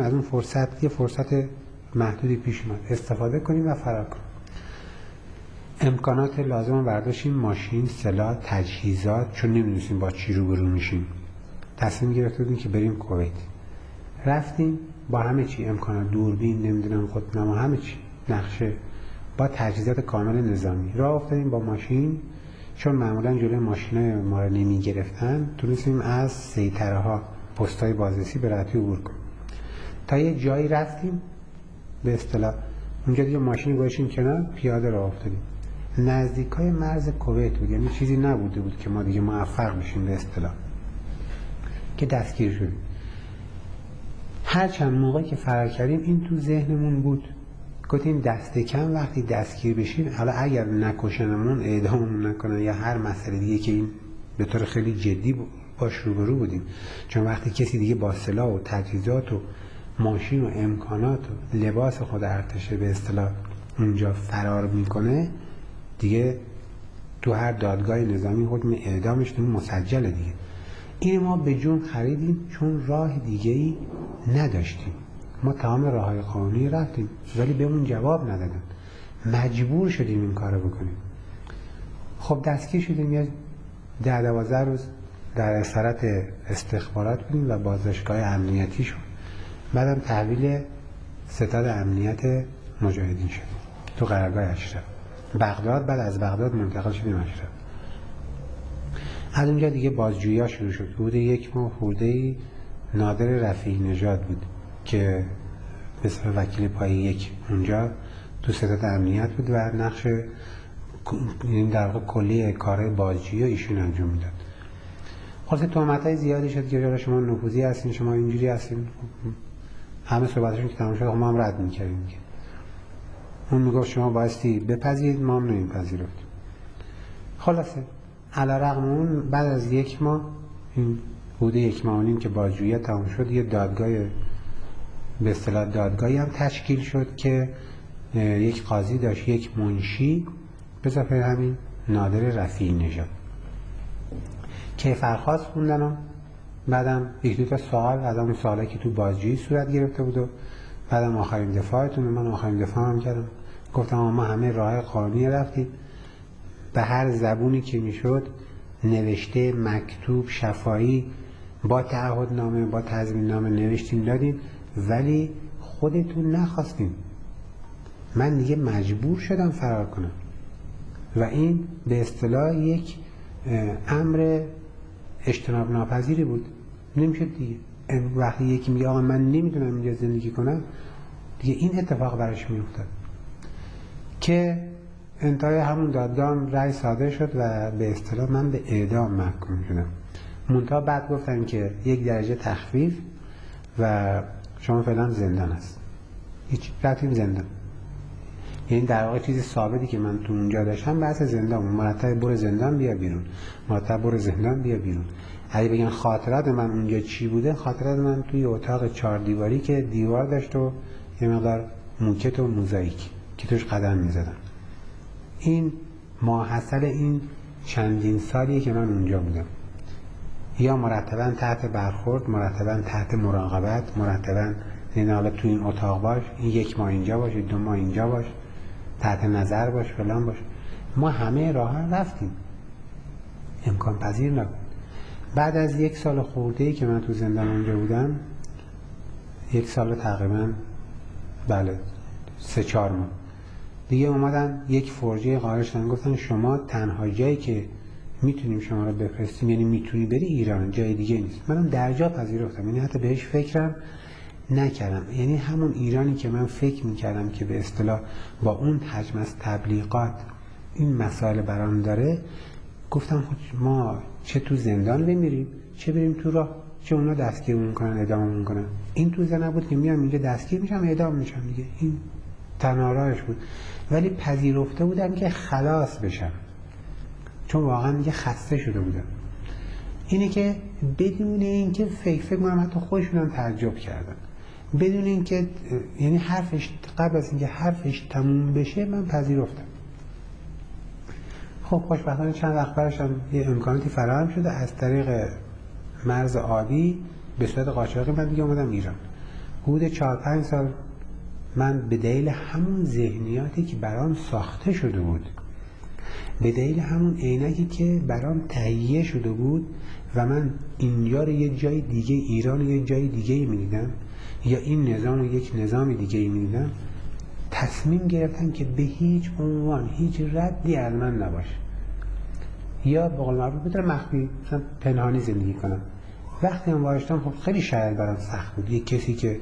از اون فرصت، یه فرصت محدودی پیش اومد، استفاده کنیم و فرار کنیم. امکانات لازم رو برداشتیم، ماشین، سلاح، تجهیزات، چون نمیدونستیم با چی روبرو میشیم. تصمیم گرفته بودیم که بریم کویت. رفتیم با همه چی، امکانات، دوربین، نمیدونم خودنما، همه چی، نقشه، با تجهیزات کامل نظامی. راه افتادیم با ماشین، چون معمولا جلوی ماشینای ما رو نمیگرفتن، تونستیم از سیطره ها، پستای بازرسی به راحتی عبور کنیم. تا یه جایی رفتیم، به اصطلاح اونجا دیگه ماشین گذاشتیم کنار، پیاده راه افتادیم. نزدیکای مرز کویت بود، یعنی چیزی نبوده بود که ما دیگه موفق بشیم به اصطلاح، که دستگیر شدیم. هر چند موقعی که فرار کردیم این تو ذهنمون بود، گفتیم دست کم وقتی دستگیر بشیم، حالا اگر نکشنمون، اعداممون نکنن یا هر مسئله دیگه که این به طور خیلی جدی باش روبرو بودیم، چون وقتی کسی دیگه با سلاح و تجهیزات و ماشین و امکانات و لباس خود ارتشه به اصطلاح اونجا فرار میکنه، دیگه تو هر دادگاه نظامی حکم اعدامش مسجله دیگه. این ما به جون خریدیم، چون راه دیگه‌ای نداشتیم. ما تمام راههای قانونی رفتیم ولی بهمون جواب ندادن، مجبور شدیم این کارو بکنیم. خب دستگیر شدیم، یه 10-12 روز در اسارت استخبارات بودیم و بازداشتگاه امنیتی شد. بعدم تحویل ستاد امنیت مجاهدین شد تو قرارگاه اشرف بغداد. بعد از بغداد منتقل شدیم اشرف. از اونجا دیگه بازجویی ها شروع شد. حدود 1 ماه خرده‌ای نادر رفیعی نژاد بود که به صفت وکیل پای 1 اونجا تو ستاد امنیت بود و نقش در واقع کلی کار بازجویی ایشون انجام میداد. خلاصه تهمت‌های زیادی شد که شما نفوذی هستین، شما اینجوری هستین. همه صحبتشون که تمام شد ما هم رد می‌کردیم. اون میگفت شما بایستی بپذیرید، ما هم نمی‌پذیرفتیم. خلاصه علیرغم اون بعد از 1 ماه، این حدود 1 ماه و نیم که بازجویی تمام شد، یه دادگاه به اصطلاح دادگاهی هم تشکیل شد که یک قاضی داشت، یک منشی، به اضافه همین نادر رفیعی نژاد. کیفرخواست خوندن و بعدم 1-2 تا سوال از اون سوالی که تو بازجویی صورت گرفته بود و بعدم آخرین دفاعتون. من آخرین دفاع هم کردم، گفتم ما همه راه قانونی رفتیم، به هر زبونی که میشد نوشته، مکتوب، شفاهی، با تعهدنامه، با تضمین‌نامه نوشتیم دادیم، ولی خودتون نخواستیم. من دیگه مجبور شدم فرار کنم و این به اصطلاح یک امر اجتناب ناپذیری بود. نمیشد دیگه. وقتی یکی میگه آقا من نمیتونم اینجا زندگی کنم، دیگه این اتفاق براش میافتاد که انتهای همون دادگاه رأی صادر شد و به اصطلاح من به اعدام محکوم شدم. منتها بعد گفتن که 1 درجه تخفیف و شما فعلا زندان است. هیچ رفتیم زندان. یعنی در واقع چیزی ثابتی که من تو اونجا داشتم بحث زندان، مرتب برو زندان بیا بیرون، مرتب برو زندان بیا بیرون. اگه بگن خاطرات من اونجا چی بوده، خاطرات من توی اتاق 4 دیواری که دیوار داشت و یه مقدار موکت و موزاییک که توش قدم می‌زدم. این ماحصل این چندین سالیه که من اونجا بودم. یا مرتباً تحت برخورد، مرتباً تحت مراقبت، مرتباً یعنی حالا تو این اتاق باش، این 1 ماه اینجا باش، 2 ماه اینجا باش، تحت نظر باش، فلان باش. ما همه راه رفتیم، امکان پذیر نبود. بعد از 1 سال خورده‌ای که من تو زندان اونجا بودم، 1 سال تقریباً، بله 3-4 ماه دیگه اومدن یک فرجه قائل شدن، گفتن شما تنها جایی که میتونیم شما رو بفرستیم، یعنی میتونی بری ایران، جای دیگه نیست. منم درجا پذیرفتم، یعنی حتی بهش فکرم نکردم. یعنی همون ایرانی که من فکر میکردم که به اصطلاح با اون حجم از تبلیغات این مسائل برام داره، گفتم ما چه تو زندان بمیریم، چه بریم تو راه، چه اونا دستگیرمون میکنن، اعداممون میکنن. این تو ذهنم بود که میام اینجا دستگیر میشم، اعدام میشم دیگه. این تنها راهش بود. ولی پذیرفته بودم که خلاص بشم، چون واقعا دیگه خسته شده بودم. اینه که بدون اینکه فکر کنم، حتی خودشون هم تعجب کردن، بدون اینکه یعنی حرفش قبل از اینکه حرفش تموم بشه من پذیرفتم. خب خوشبختانه چند وقت بعدش هم یه امکاناتی فراهم شده، از طریق مرز آبی به صورت قاچاقی من دیگه اومدم ایران. حدود 4-5 سال من به دلیل همون ذهنیاتی که برام ساخته شده بود، به دلیل همون عینکی که برام تهیه شده بود و من اینجا رو یه جای دیگه، ایران رو یه جای دیگه می‌دیدم یا این نظام رو یک نظام دیگه می‌دیدم، تصمیم گرفتم که به هیچ عنوان هیچ ردی از من نباشه، یا به قول معروف بتونم مخفی مثلا پنهانی زندگی کنم. وقتی من وارد شدم خب خیلی شاید برام سخت بود. یک کسی که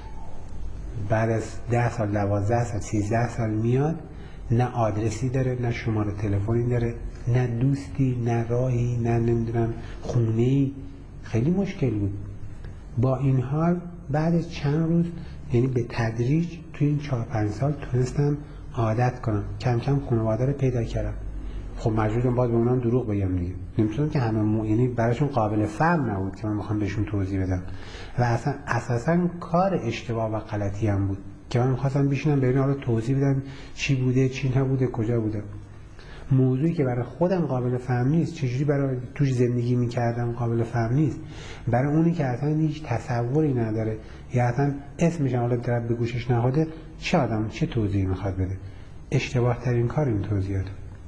بعد از 10 سال 12 سال 13 سال میاد، نه آدرسی داره، نه شماره تلفنی داره، نه دوستی، نه راهی، نه نمیدونم خونه‌ای، خیلی مشکل بود. با این حال بعد از چند روز، یعنی به تدریج توی این 4-5 سال تونستم عادت کنم، کم کم خانواده رو پیدا کردم. خب مجبورم باز به اونام دروغ بگم دیگه، نمیتونم که همه یعنی براشون قابل فهم نبود که من میخوام بهشون توضیح بدم و اساسا کار اشتباه و غلطی هم بود که من میخواستم بشینم به اینا رو توضیح بدم چی بوده چی نبوده کجا بوده. موضوعی که برای خودم قابل فهم نیست، چجوری برای توش زندگی میکردم قابل فهم نیست، برای اونی که اصلا هیچ تصوری نداره یا اصلا اسمش حالا در به گوشش نهاده، چه آدم چه توضیحی میخواد بده؟ اشتباه ترین کار این توضیحات.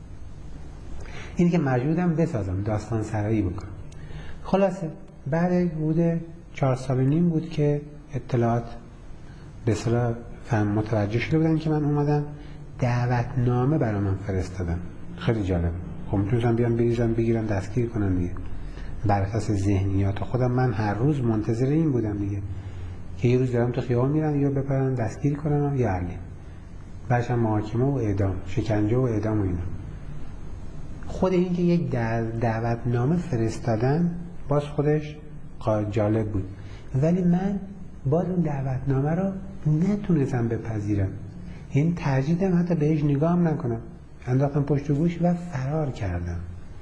اینی که مجبورم بسازم، داستان سرایی بکنم. خلاصه بعد حدود 4 سال و نیم بود که اطلاعات به اصطلاح متوجه شده بودن که من اومدم، دعوتنامه برای من فرستادن. خیلی جالب. خب میتونستم بیام بریزم بگیرم دستگیر کنم دیگه. بر اساس ذهنیات خودم من هر روز منتظر این بودم دیگه که یه روز دارم تو خیابان میرم یا بپرن دستگیر کنم یا علی. بعدش محاکمه و اعدام، شکنجه و اعدام و اینا. خود این که یک دعوتنامه فرستادن باز خودش جالب بود، ولی من باز اون دعوتنامه رو نتونستم بپذیرم. این ترجیح دادم حتی بهش نگاهم نکنم، انداختم پشت گوش و فرار کردم.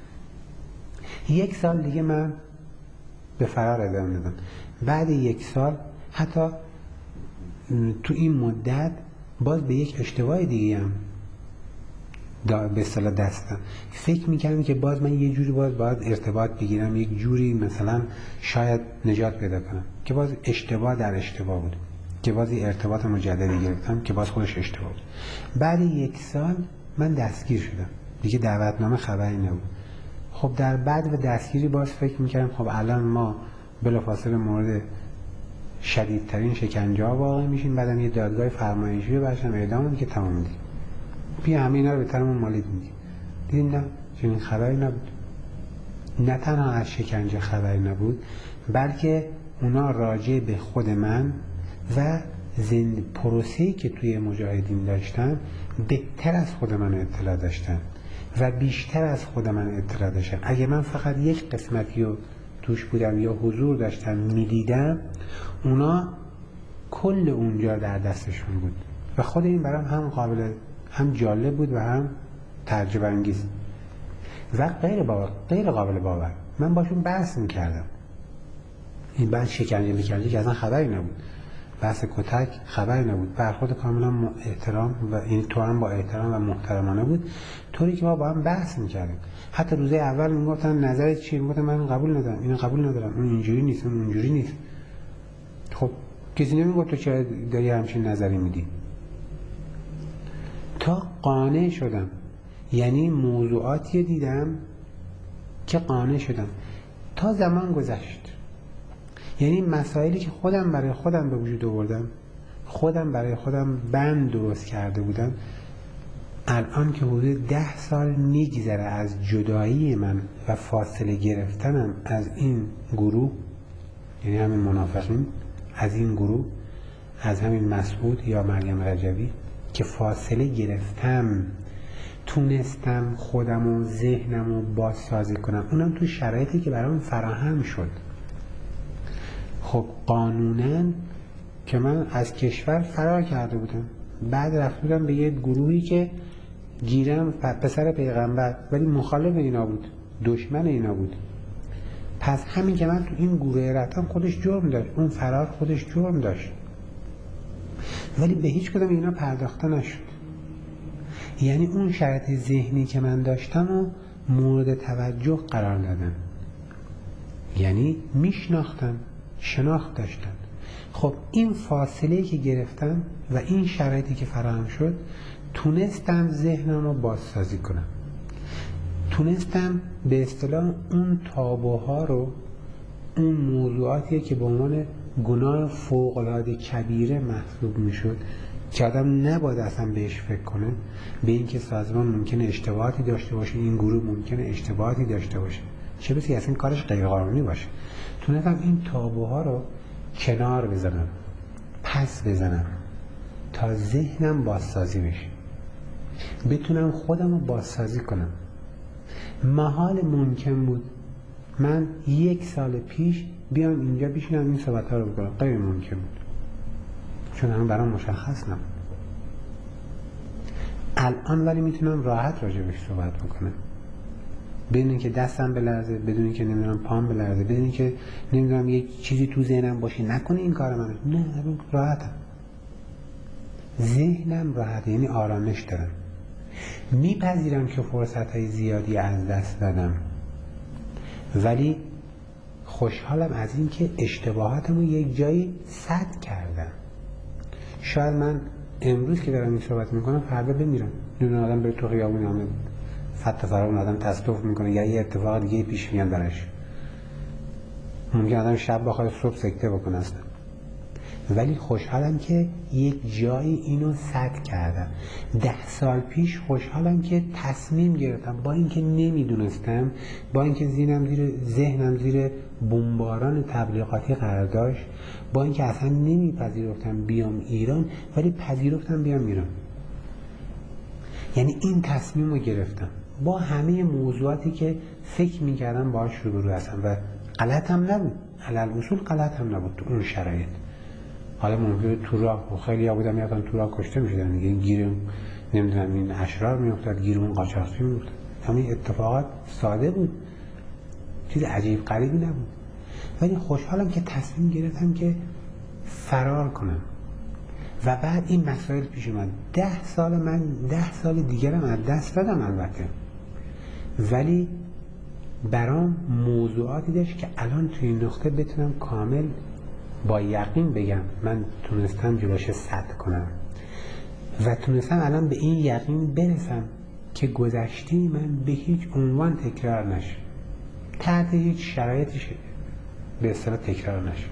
1 سال دیگه من به فرار ادامه دادم. بعد 1 سال حتی تو این مدت باز به یک اشتباه دیگه هم به اصطلاح دستم، فکر میکردم که باز من یه جوری باز باید ارتباط بگیرم، یک جوری مثلا شاید نجات پیدا کنم، که باز اشتباه در اشتباه بود، که باز یه ارتباط مجددی گرفتم که باز خودش اشتباه بود. بعد 1 سال من دستگیر شدم، دیگه دعوتنامه خبری نبود. خب در بعد و دستگیری باز فکر میکردم خب الان ما بلافاصله مورد شدیدترین شکنجه ها واقع میشیم، بعدم یه دادگاه فرمایشی باشم اعدام که تمام دیگه. بیا همه اینا رو به طرمون مالید میگی. دیدیم نه، چنین خبری نبود. نه تنها از شکنجه خبری نبود، بلکه اونا راجع به خود من و پروسه‌ای که توی مجاهدین داشتن بهتر از خود من اطلاع داشتن و بیشتر از خود من اطلاع داشتن. اگه من فقط یک قسمتی رو توش بودم یا حضور داشتم میدیدم، اونا کل اونجا در دستشون بود و خود این برام هم جالب بود و هم تعجب انگیز و غیر قابل باور. من باشون بحث میکردم، این بعد شکنجه میکردی که اصلا خبری نبود، بحث کتک خبری نبود، برخورد کاملا احترام و این تو هم با احترام و محترمانه بود، طوری که ما با هم بحث میکردیم. حتی روزه اول میگفتن نظرت چیه؟ میگفتم من قبول ندارم، اینو قبول ندارم، اون اینجوری نیست، اون اونجوری نیست. خب کسی نمیگفت تو چرا داری همچین نظری میدی؟ تا قانع شدم، یعنی موضوعاتی دیدم که قانع شدم. تا زمان گذشت، یعنی مسائلی که خودم برای خودم به وجود آوردم، خودم برای خودم بند درست کرده بودم، الان که حدود 10 سال میگذره از جدایی من و فاصله گرفتنم از این گروه، یعنی همین منافقین، از این گروه، از همین مسعود یا مریم رجوی که فاصله گرفتم، تونستم خودم و ذهنم رو بازسازی کنم، اونم تو شرایطی که برام فراهم شد. خب قانوناً که من از کشور فرار کرده بودم، بعد رفتم به یه گروهی که گیرم پسر پیغمبر ولی مخالف اینا بود، دشمن اینا بود. پس همین که من تو این گروه رفتم خودش جرم داشت، اون فرار خودش جرم داشت، ولی به هیچ کدوم اینا پرداخته نشد. یعنی اون شرط ذهنی که من داشتم و مورد توجه قرار دادن، یعنی میشناختن، شناخت داشتن. خب این فاصله که گرفتم و این شرایطی که فراهم شد، تونستم ذهنم رو بازسازی کنم، تونستم به اصطلاح اون تابوها رو، اون موضوعاتی که به عنوان گناه فوق‌العاده کبیره محسوب میشد که آدم نباید اصلا بهش فکر کنه، به این که سازمان ممکنه اشتباهاتی داشته باشه، این گروه ممکنه اشتباهاتی داشته باشه، چه بسی اصلا کارش غیرقانونی باشه، تونستم این تابوها رو کنار بزنم، پس بزنم تا ذهنم بازسازی بشه، بتونم خودم رو بازسازی کنم. محال ممکن بود من 1 سال پیش بیام اینجا بشینم این صحبت ها رو بکنم، غیر ممکن بود، چون همون برام مشخص نبود. الان ولی میتونم راحت راجع بهش صحبت بکنم، بدون اینکه دستم بلرزه، بدون اینکه نمیدونم پام بلرزه، بدون اینکه نمیدونم یه چیزی تو ذهنم باشه نکنه این کار منه، نه، راحتم، ذهنم راحت، یعنی آرامش دارم. میپذیرم که فرصتهای زیادی از دست دادم، ولی خوشحالم از این که اشتباهاتمو یک جایی سد کردم. شاید من امروز که دارم این صحبت میکنم فردا بمیرم، نمیدونم آدم بره تو خیابون همه فتح فرار آدم تصادف میکنه یا یه اتفاق دیگه پیش میاد براش، ممکن آدم شب بخواد صبح سکته بکنه اصلا، ولی خوشحالم که یک جایی اینو سد کردم. 10 سال پیش خوشحالم که تصمیم گرفتم، با اینکه نمیدونستم، با اینکه ذهنم زیر بمباران تبلیغاتی قرار داشت، با اینکه اصلا نمیپذیرفتم بیام ایران، ولی پذیرفتم بیام ایران. یعنی این تصمیم رو گرفتم با همه موضوعاتی که فکر میکردم باهاش روبرو هستم و غلط هم نبود، علل اصول غلط هم نبود تو اون شرایط. حالا ممکنه تو راه خیلی ها بودم یادم تو راه کشته میشدن دیگه، گیر نمیدونم این اشرار میافتاد، گیر اون قاچاقچی میافتاد، همین اتفاقات ساده بود، چیز عجیب غریبی نبود، ولی خوشحالم که تصمیم گرفتم که فرار کنم و بعد این مسائل پیش اومد. 10 سال من 10 سال دیگرم از دست دادم البته، ولی برام موضوعاتی داشت که الان توی این نقطه بتونم کامل با یقین بگم من تونستم جلوش سد کنم و تونستم الان به این یقین برسم که گذشته من به هیچ عنوان تکرار نشه، تحت هیچ شرایطی به اصطلاح تکرار نشه.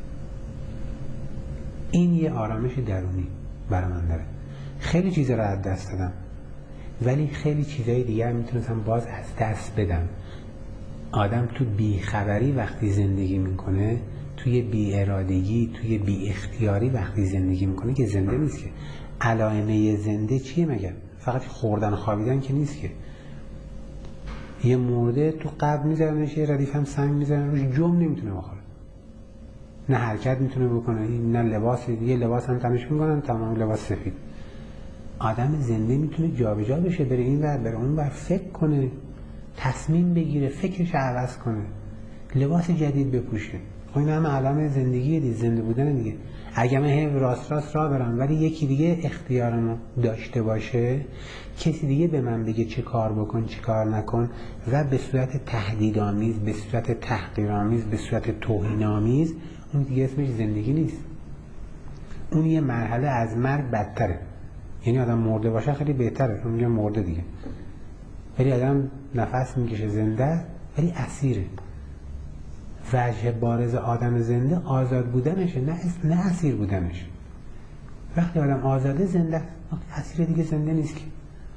این یه آرامش درونی برای من داره. خیلی چیزا رو از دست دادم، ولی خیلی چیزای دیگر میتونستم باز از دست بدم. آدم تو بیخبری وقتی زندگی میکنه، توی بی ارادگی، توی بی اختیاری وقتی زندگی میکنه که زنده نیست. که علائمه زنده چیه مگر؟ فقط خوردن خوابیدن که نیست که. یه مرده تو قبر میذارنش، یه ردیف هم سنگ میذارن روش، جم نمیتونه بخوره، نه حرکت میتونه بکنه، نه لباس، یه لباس هم تنش میکنن تمام لباس سفید. آدم زنده میتونه جابجا بشه، بره این ور بره اون ور، فکر کنه، تصمیم بگیره، فکرش عوض کنه، لباس جدید بپوشه. خب این همه علامه زندگیه دیگه، زنده بودن دیگه. اگه من راست راه برم ولی یکی دیگه اختیارمو داشته باشه، کسی دیگه به من بگه چه کار بکن چه کار نکن و به صورت تهدیدآمیز، به صورت تحقیرآمیز، به صورت توهین‌آمیز، اون دیگه اسمش زندگی نیست. اون یه مرحله از مرگ بدتره. یعنی آدم مرده باشه خیلی بهتره، چون میگه مرده دیگه، ولی آدم نفس میکشه زنده ولی اسیره. وجه بارز آدم زنده آزاد بودنشه، نه اسیر بودنش. وقتی آدم آزاده زنده، اسیر دیگه زنده نیست که.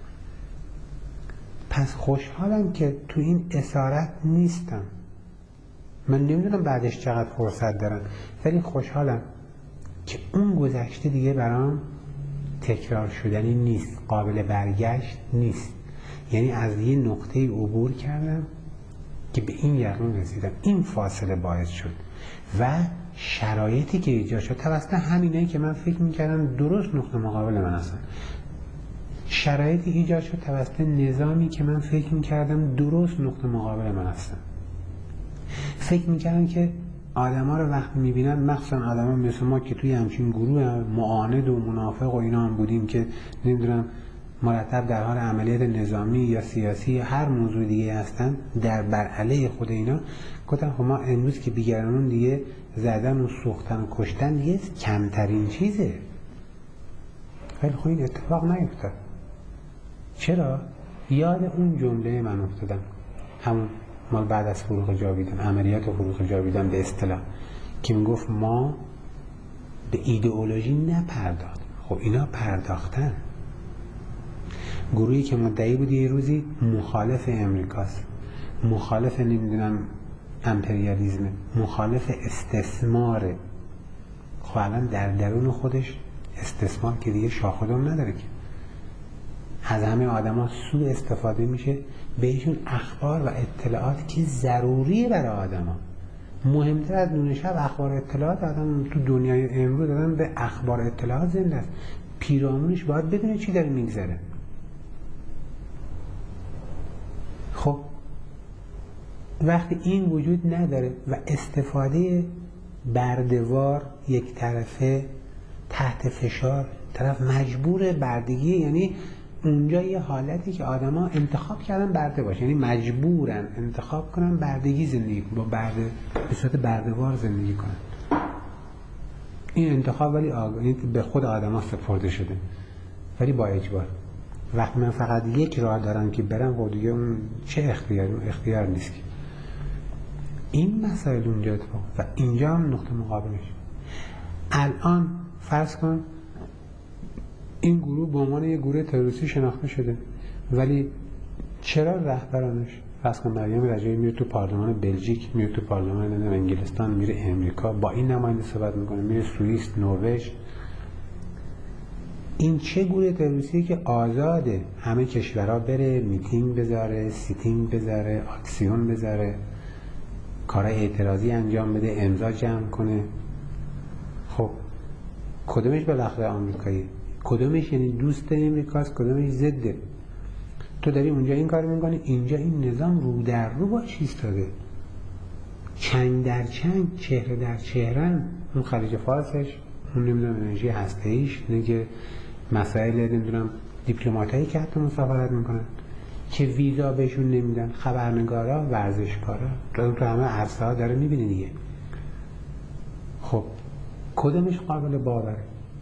پس خوشحالم که تو این اسارت نیستم. من نمیدونم بعدش چقدر فرصت دارم، ولی خوشحالم که اون گذشته دیگه برام تکرار شدنی نیست، قابل برگشت نیست. یعنی از یه نقطه عبور کردم که به این یقین رسیدم. این فاصله باعث شد و شرایطی که ایجاد شد توسط همینایی که من فکر میکردم درست نقطه مقابل من هستن. شرایطی ایجاد شد توسط نظامی که من فکر میکردم درست نقطه مقابل من هستن. فکر میکردم که آدما رو وقتی میبینن، مخصوصا آدما مثل ما که توی همچین گروه معاند و منافق و اینا هم بودیم که نمیدونم مرتب در حال عملیات نظامی یا سیاسی یا هر موضوع دیگه هستن در بر علیه خود اینا، گفتن خب ما امروز که بیگرانون دیگه زدن و سوختن و کشتن دیگه کمترین چیزه. خیلی خوب این اتفاق نیفتاد. چرا؟ یاد اون جمله من افتادم، همون مال بعد از فروغ جاویدان، عملیات فروغ جاویدان به اصطلاح، که میگفت ما به ایدئولوژی نپرداخت. خب اینا پرداختن. گروهی که مدعی بود یه روزی مخالف امریکاست، مخالف نمیدونم امپریالیزم، مخالف استثماره. خب الان در درون خودش استثمار که دیگه شاخ و دم نداره که، از همه آدما سوء استفاده میشه، بهشون اخبار و اطلاعات که ضروریه برای آدما، مهمتر از نون شب اخبار اطلاعات. آدم تو دنیای امروز آدم به اخبار اطلاعات زنده است، پیرامونش باید بدونه چی داره میگذره. خب وقتی این وجود نداره و استفاده برده‌وار، یک طرفه، تحت فشار، طرف مجبور بردگی، یعنی اونجا یه حالتی که آدما انتخاب کردن برده باشه، یعنی مجبورن انتخاب کنن بردگی زندگی کنن، با برده به صورت برده‌وار زندگی کنن. این انتخاب ولی به خود آدما سپرده شده، ولی با اجبار. وقتی من فقط یک راه دارم که برم، خب دیگه اون چه اختیاری؟ اون اختیار نیست که. این مسائل اونجا اتفاق و اینجا هم نقطه مقابلش. الان فرض کن این گروه به عنوان یک گروه تروریستی شناخته شده، ولی چرا رهبرانش، فرض کن مریم رجایی میره تو پارلمان بلژیک، میره تو پارلمان انگلستان، میره امریکا، با این نماینده صحبت میکنه، میره سوئیس، نروژ. این چه گروه تروریستی که آزاده همه کشورها بره میتینگ بذاره، سیتینگ بذاره، اکسیون بذاره، کارهای اعتراضی انجام بده، امضا جمع کنه؟ خب کدومش بالاخره آمریکایی؟ کدومش یعنی دوست امریکاست؟ کدومش ضده؟ تو داری اونجا این کار میکنی، اینجا این نظام رو در رو باش ایستاده، چنگ در چنگ، چهره در چهره. اون خلیج فارسش، اون نمیدونم انرژی هسته‌ایش، دیگه مسائل نمیدونم دیپلماتایی که حتی مسافرت میکنن که ویزا بهشون نمیدن، خبرنگارا، ورزشکارا، تو همه عرصه ها داره میبینی دیگه. خب کدومش قابل باوره؟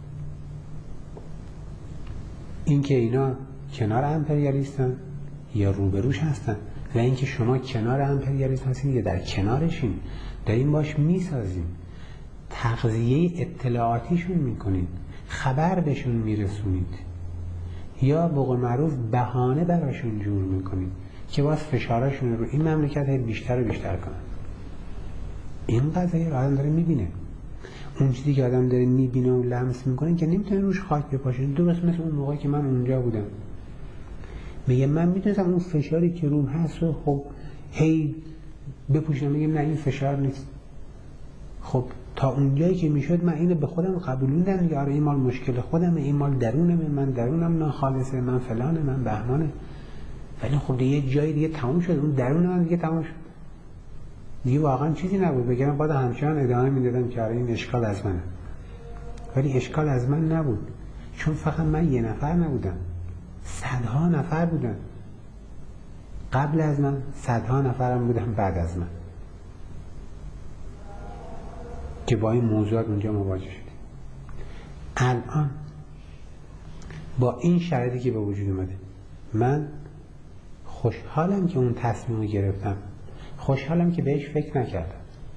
این که اینا کنار امپریالیستن یا روبروش هستن، و اینکه شما کنار امپریالیسم هستین یا در کنارشین، دارین باش میسازین، تغذیه اطلاعاتیشون میکنین، خبر بهشون میرسونید، یا به قول معروف بهانه براشون جور میکنید که باز فشارشون رو این مملکت بیشتر و بیشتر کنن. این قضیه رو آدم داره میبینه. اون چیزی که آدم داره میبینه و لمس میکنه که نمیتونه روش خاک بپاشه. درست مثل اون موقعی که من اونجا بودم، میگه من میتونستم اون فشاری که روم هست رو خب هی بپوشم، میگم نه این فشار نیست. خب تا اونجایی که میشد من اینو به خودم قبولوندم دیگه. آره این مال مشکل خودمه، این مال درونمه، من درونم ناخالصه، من فلانه، من بهمانه. ولی خب دیگه یه جای دیگه تموم شد، اون درون من دیگه تموم شد، دیگه واقعا چیزی نبود بگم بعد همچنان ادامه میدادم که آره این اشکال از منه. ولی اشکال از من نبود، چون فقط من یه نفر نبودم، صدها نفر بودن قبل از من، صدها نفرم بودن بعد از من که با این موضوعات اونجا مواجه شدیم. الان با این شرایطی که به وجود اومده، من خوشحالم که اون تصمیم رو گرفتم، خوشحالم که بهش فکر نکردم،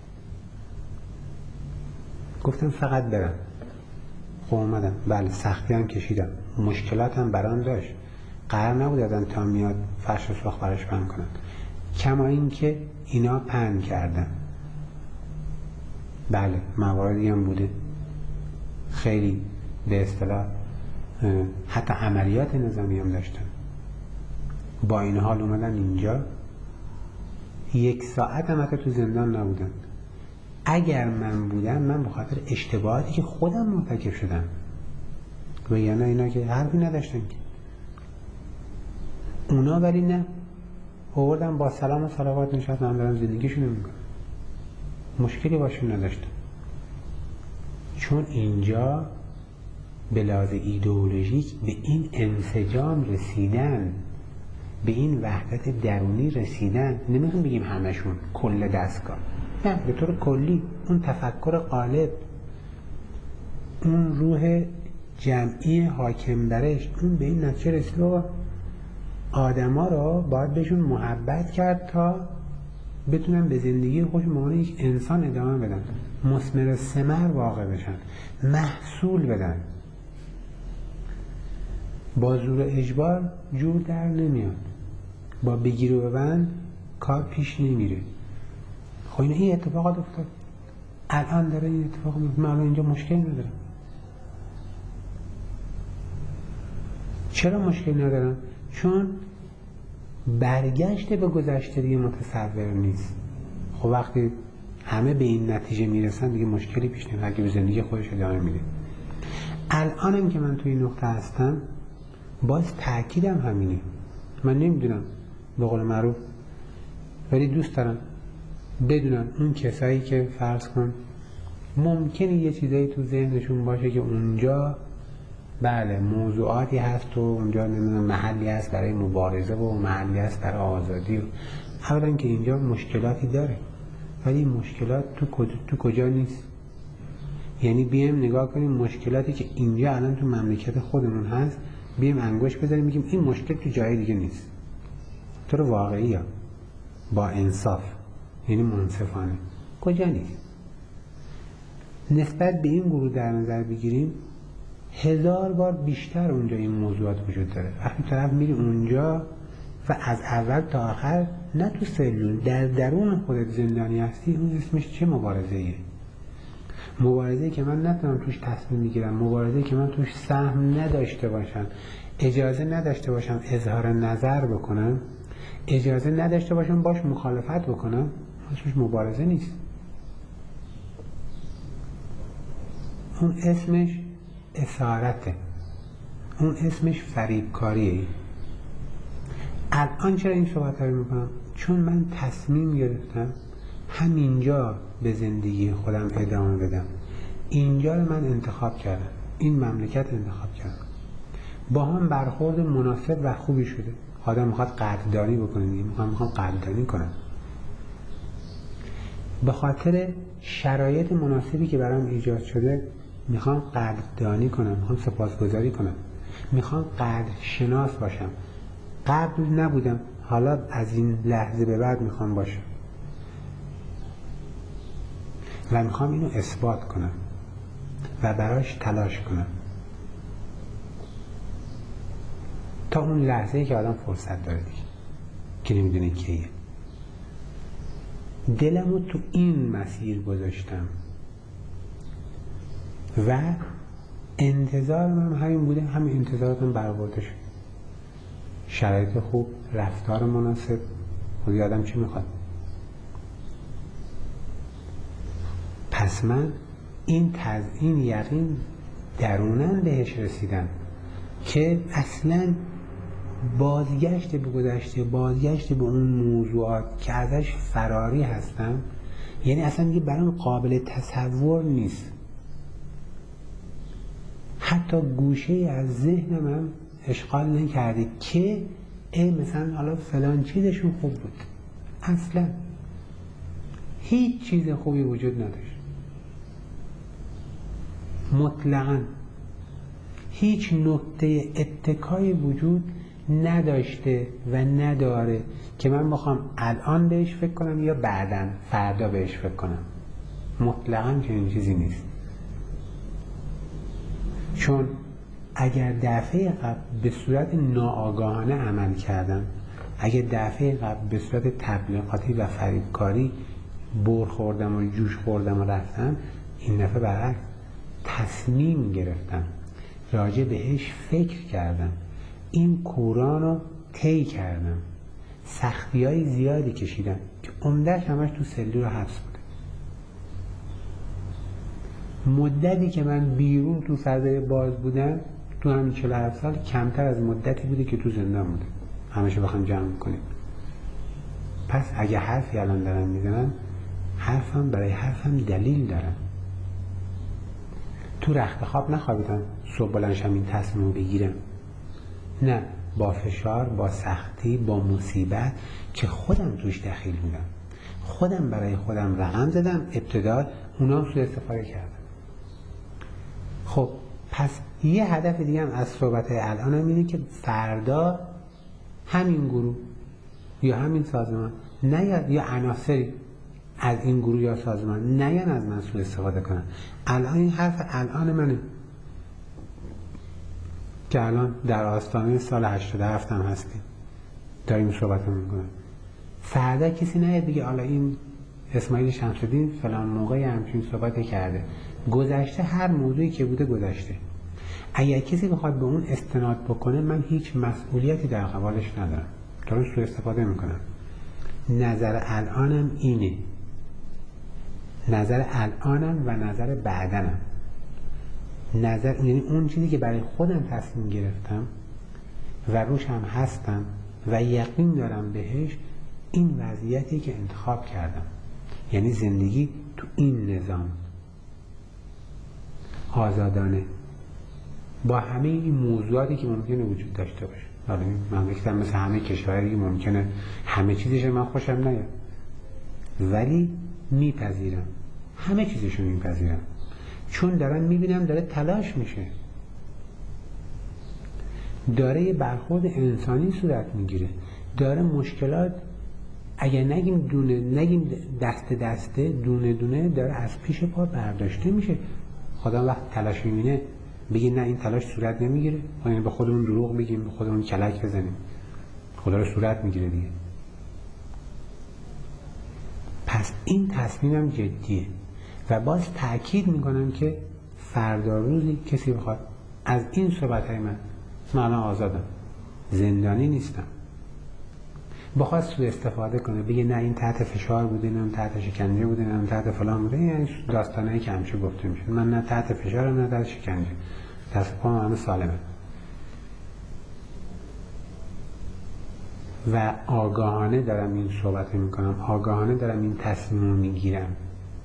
گفتم فقط برم. خب اومدم، بله سختی هم کشیدم، مشکلات هم برام داشت، قرار نبود ازم تا میاد فرش و سرخ براش پهن کنم، کما این که اینا پهن کردن. بله مواردی هم بوده خیلی به اصطلاح حتی عملیات نظامی هم داشتن. با این حال اومدن اینجا، یک ساعت هم حتی تو زندان نبودن. اگر من بودم، من به خاطر اشتباهاتی که خودم مرتکب شدم، و یعنی اینا که حرفی نداشتن که اونا، ولی نه، آوردم با سلام و صلوات نشست، من دارم زندگیشونو میکنم، مشکلی باشون نداشتم. چون اینجا به لحاظ ایدئولوژیک به این انسجام رسیدن، به این وحدت درونی رسیدن. نمیخوام بگیم همشون کل دستگاه، نه، به طور کلی اون تفکر غالب، اون روح جمعی حاکم برش، اون به این نتیجه رسید آدما رو باید بهشون محبت کرد تا بتونن به زندگی خودشون به عنوان یک انسان ادامه بدن، مثمر ثمر واقع بشن، محصول بدن. با زور اجبار جور در نمیاد، با بگیر و ببند کار پیش نمیره. خب این اتفاقات افتاد، الان داره این اتفاق میفته. من الان اینجا مشکل ندارم. چرا مشکل ندارم؟ چون برگشت به گذشته دیگه متصور نیست. خب وقتی همه به این نتیجه میرسن دیگه مشکلی پیش نمیاد، اگه به زندگی خودش ادامه میده. الانم که من توی این نقطه هستم باز تأکیدم همینه. من نمیدونم به قول معروف، ولی دوست دارم بدونم اون کسایی که فرض کن ممکنه یه چیزایی تو ذهنشون باشه که اونجا بله موضوعاتی هست و اونجا نمیدونم محلی هست برای مبارزه و محلی هست برای آزادی، اولا که اینجا مشکلاتی داره، ولی این مشکلات تو کجا نیست. یعنی بیایم نگاه کنیم مشکلاتی که اینجا الان تو مملکت خودمون هست، بیایم انگشت بزنیم بگیم این مشکل تو جای دیگه نیست. طور واقعی ها، با انصاف، یعنی منصفانه کجا نیست. نسبت به این گروه در نظر بگیریم 1000 بار بیشتر اونجا این موضوعات وجود داره. وقتی طرف میری اونجا و از اول تا آخر نه تو سلول، در درون خودت زندانی هستی، اون اسمش چه مبارزه‌ایه؟ مبارزه‌ای که من نتونم توش تصمیم بگیرم، مبارزه‌ای که من توش سهم نداشته باشم، اجازه نداشته باشم اظهار نظر بکنم، اجازه نداشته باشم باش مخالفت بکنم، اسمش مبارزه نیست. اون اسمش اسارته، اون اسمش فریبکاریه. الان چرا این صحبت رو میکنم؟ چون من تصمیم گرفتم همینجا به زندگی خودم ادامه بدم. اینجا رو من انتخاب کردم، این مملکت انتخاب کردم. با هم برخورد مناسب و خوبی شده. آدم میخواد قدردانی بکنه، میخوام قدردانی کنم. به خاطر شرایط مناسبی که برام ایجاد شده میخوام قدردانی کنم، میخوام سپاسگزاری کنم، میخوام قدرشناس باشم. قبل نبودم، حالا از این لحظه به بعد میخوام باشم و میخوام اینو اثبات کنم و براش تلاش کنم تا اون لحظه‌ای که آدم فرصت داره دیگه، که نمیدونه کیه. دلمو تو این مسیر گذاشتم و انتظارم همین بوده، همین انتظاراتم برآورده شد. شرایط خوب، رفتار مناسب، خودی آدم چی میخواد؟ پس من این یقین درونن بهش رسیدم که اصلا بازگشت به گذشته، بازگشت به اون موضوعات که ازش فراری هستم، یعنی اصلا دیگه برام قابل تصور نیست. حتی گوشه از ذهنم هم اشغال نکرده که مثلا حالا فلان چیزشون خوب بود. اصلا هیچ چیز خوبی وجود نداشت، مطلقاً هیچ نقطه اتکایی وجود نداشته و نداره که من بخوام الان بهش فکر کنم یا بعداً فردا بهش فکر کنم. مطلقاً چنین چیزی نیست. چون اگر دفعه قبل به صورت ناآگاهانه عمل کردم، اگر دفعه قبل به صورت تبلیغاتی و فریبکاری بر خوردم و جوش خوردم و رفتم، این دفعه برعکس تصمیم گرفتم، راجع بهش فکر کردم، این کوران رو طی کردم، سختی های زیادی کشیدم که عمده‌اش همش تو سلول حبس بوده. مدتی که من بیرون تو فضای باز بودم تو همین 47 سال کمتر از مدتی بوده که تو زندان بودم. همیشه بخوام جمع کنیم. پس اگه حرفی الان دارم میزنم، حرفم برای حرفم دلیل دارم. تو رخت خواب نخوابیدم صبح بلندشم این تصمیم رو بگیرم، نه، با فشار، با سختی، با مصیبت که خودم توش دخیل بودم، خودم برای خودم رقم زدم، ابتدا اونا سوء استفاده کردم. خب پس یه هدف دیگه هم از صحبت الانم اینه که فردا همین گروه یا همین سازمان نیاد یا عناصری از این گروه یا سازمان نیان از من سوء استفاده کنن. الان این حرف الان منه که الان در آستانه سال 87 هم هستیم داریم صحبت میکنم. فردا کسی نیاد بگه حالا این اسماعیل شمس‌الدین فلان موقعی همچین صحبتی کرده. گذشته هر موضوعی که بوده گذشته. اگر کسی بخواد به اون استناد بکنه من هیچ مسئولیتی در قبالش ندارم، دارم سوء استفاده میکنم. نظر الانم اینه، نظر الانم و نظر بعدنم. نظر یعنی اون چیزی که برای خودم تصمیم گرفتم و روش هم هستم و یقین دارم بهش، این وضعیتی که انتخاب کردم، یعنی زندگی تو این نظام آزادانه با همه این موضوعاتی که ممکنه وجود داشته باشه. حالا این مملکتم مثل همه کشورهایی ممکنه همه چیزش من خوشم نیاد، ولی میپذیرم، همه چیزشو میپذیرم، چون دارم میبینم داره تلاش میشه، داره یه برخورد انسانی صورت میگیره، داره مشکلات اگر نگیم دست دسته دونه دونه داره از پیش پا برداشته میشه. خدا وقت تلاش میبینه بگه نه این تلاش صورت نمیگیره، یعنی به خودمون دروغ بگیم، به خودمون کلک بزنیم، خدا رو صورت میگیره دیگه. پس این تصمیمم جدیه و باز تأکید میکنم که فردا روزی کسی بخواد از این صحبتهای من آزادم، زندانی نیستم، بخواد سوء استفاده کنه بگه نه این تحت فشار بوده، نه تحت شکنجه بوده، نه تحت فلان بوده، یعنی داستانایی که همیشه گفته میشه من نه تحت فشارم نه تحت شکنجه، دست پام همه سالمه و آگاهانه دارم این صحبت میکنم، آگاهانه دارم این تصمیم رو میگیرم،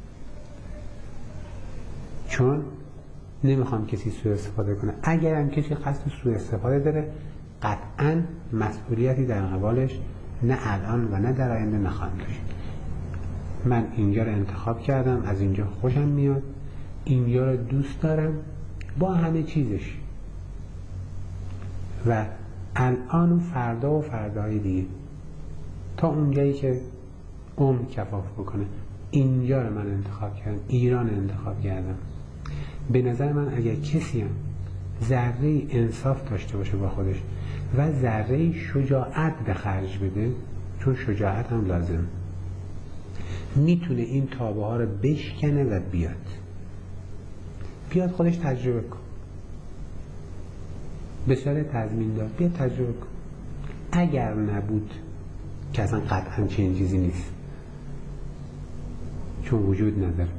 چون نمیخوام کسی سوء استفاده کنه. اگر هم کسی قصد سوء استفاده داره قطعا مسئولیتی در قبالش نه الان و نه در آینده نخواهم داشت. من اینجا رو انتخاب کردم، از اینجا خوشم میاد، اینجا رو دوست دارم با همه چیزش و الان و فردا و فرداهای دیگه تا اونجایی که عمر کفاف بکنه اینجا رو من انتخاب کردم، ایران انتخاب کردم. به نظر من اگر کسی هم ذره انصاف داشته باشه با خودش و ذره شجاعت به خرج بده، چون شجاعت هم لازم، میتونه این تابه ها رو بشکنه و بیاد خودش تجربه کن، بسیار تضمین دار، بیاد تجربه کن. اگر نبود که اصلا قطعا چنین چیزی نیست چون وجود نداره،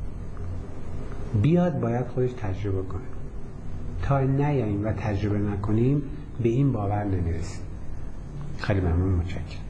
بیاد باید خودش تجربه کنه. تا نیاییم و تجربه نکنیم به این باور نمیرسیم. خیلی ممنون، متشکرم.